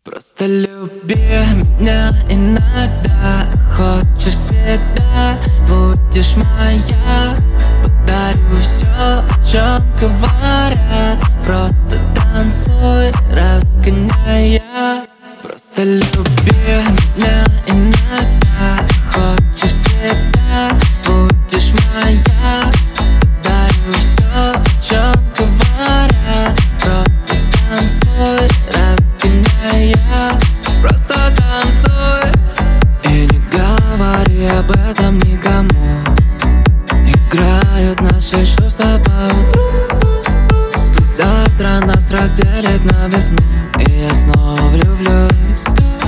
Просто люби меня иногда, хочешь всегда, будешь моя. Подарю все, о чем говорят, просто танцуй, разгоняя. Просто люби меня иногда, хочешь всегда, будешь моя. Подарю все, о чем говорят, просто танцуй, разгоняя. Просто танцуй и не говори об этом никому. Играют наши чувства по утру. Пусть завтра нас разделит на весну, и я снова влюблюсь.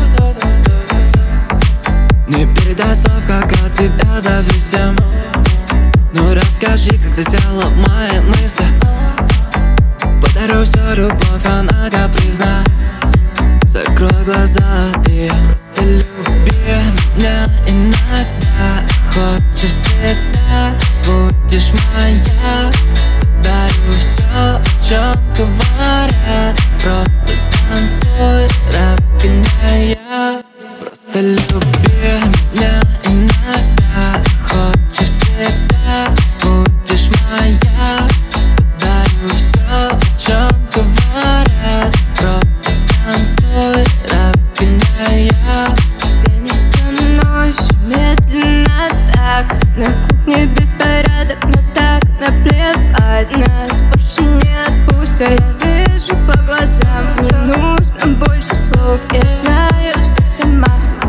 Не передать слов, как от тебя зависим. Ну расскажи, как засела в мои мысли. Подарю всю любовь, она капризна. Закрой глаза и просто люби меня иногда, хочешь всегда, будешь моя. Подарю все, о чем говорят, просто танцуй, разгоняя. Просто люби меня иногда, хочешь всегда, будешь моя. Подарю все, о чем говорят, просто танцуй, разгоняя. Тянется ночь медленно так, на кухне беспорядок, но так наплевать. Нас больше не отпустят, я вижу по глазам. Не нужно больше слов, я знаю все сама.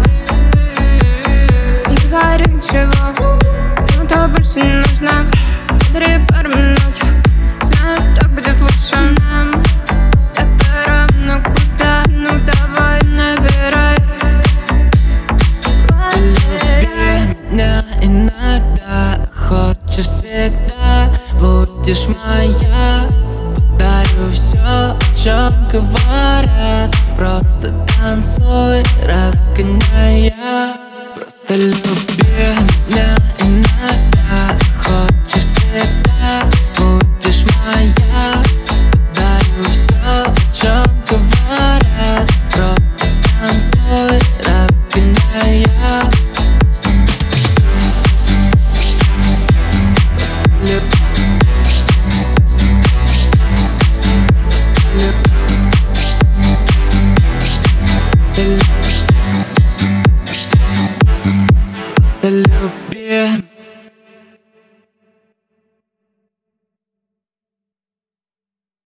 Не говори ничего, кому-то больше не нужно. Подари пару минут, знаю, так будет лучше нам. Так пора, но куда? Ну давай, набирай. Просто люби меня иногда, хочешь всегда, будешь моя. Подарю все, о чем говорят, просто танцуй, разгоняя. Просто люби меня